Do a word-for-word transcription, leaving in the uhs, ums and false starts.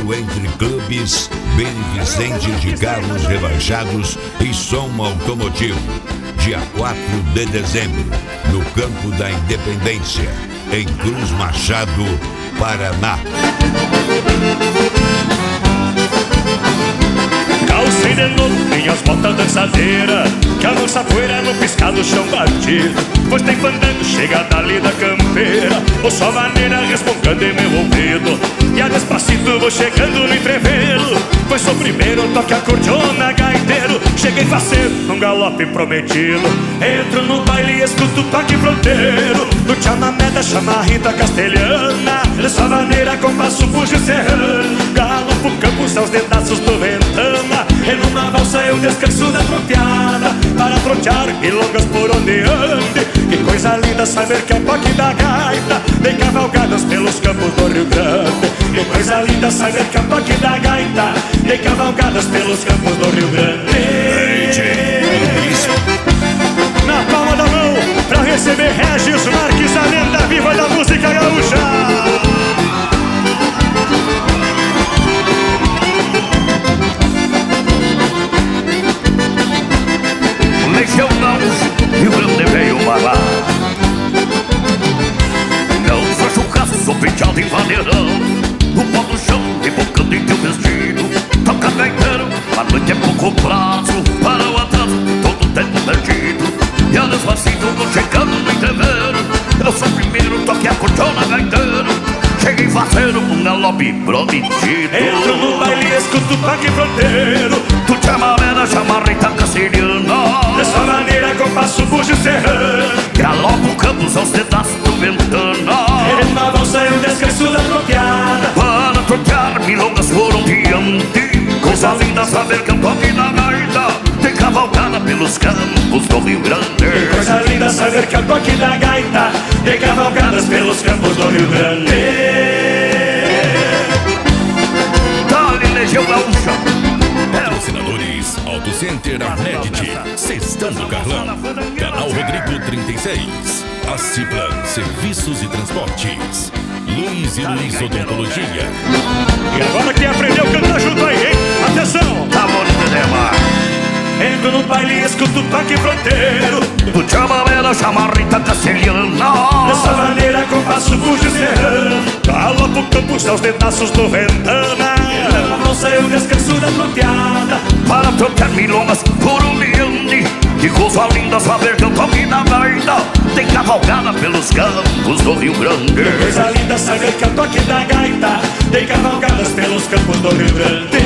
sorteio entre clubes beneficentes de carros rebaixados e som automotivo. Dia quatro de dezembro, no Campo da Independência, em Cruz Machado, Paraná. Calcei de novo minhas botas dançadeiras, que a nossa poeira no piscar do chão batido. Pois tem fandango, chega dali da campeira, ou só maneira respongando em meu ouvido. E a despacito vou chegando no entreveiro, pois sou primeiro, toque a cordiona, gaiteiro. Cheguei faceiro, num galope prometido. Entro no baile e escuto o toque fronteiro, do chamamé da chamarrita castelhana. Dessa maneira compasso bugio serrano, galopo campos aos dedaços do ventana. E numa valsa eu descanso da tropiada, para trotear milongas por onde ande. Que coisa linda saber que é toque da gaita, tem cavalgadas pelos campos do Rio Grande. Que coisa linda saber que é toque da gaita, tem cavalgadas pelos campos do Rio Grande. Na palma da mão, pra receber Regis Marques, a lenda viva da música gaúcha. Mexeu não, Rio Grande veio balar. Não foi churrasco, sou penteado em vaneirão, o pó do chão, rebocando em teu vestido. Toca gaiteiro, a noite é pouco prazo, para o atraso, todo tempo perdido. E a despacito vou chegando no entreveiro, eu sou o primeiro, toque a cordiona, gaiteiro. Cheguei faceiro, um galope prometido. Entro no baile e escuto o toque fronteiro, tu chamamé da chamarrita castelhana. dessa maneira compasso bugio serrano, galopo campos aos pedaços do ventana. e numa valsa eu descanso da tropiada, para trocar milongas por um diante. Coisa linda saber que eu toque na gaita, tem cavalgada pelos campos do Rio Grande. coisa linda saber que é o toque da gaita, tem cavalgadas pelos campos do Rio Grande. Dali Legião Gaúcha. Patrocinadores: Auto Center Arnedit, Sextão do Carlão, Canal Rodrigo trinta e seis, Aciplan Serviços e Transportes, Luiz e Luiz Odontologia. E agora quem aprendeu canta junto aí, hein? Atenção! Tá bom de demar. Entro no baile e escuto o toque fronteiro, Tu chamamé da chamarrita castelhana. dessa maneira compasso bugio serrano, galopo campos aos pedaços do ventana. E numa valsa eu descanso da tropiada, para trocar milongas por um diante. Que coisa linda saber que eu toque na gaita, tem cavalgada pelos campos do Rio Grande. coisa linda saber que é o toque da gaita, tem cavalgadas pelos campos do Rio Grande.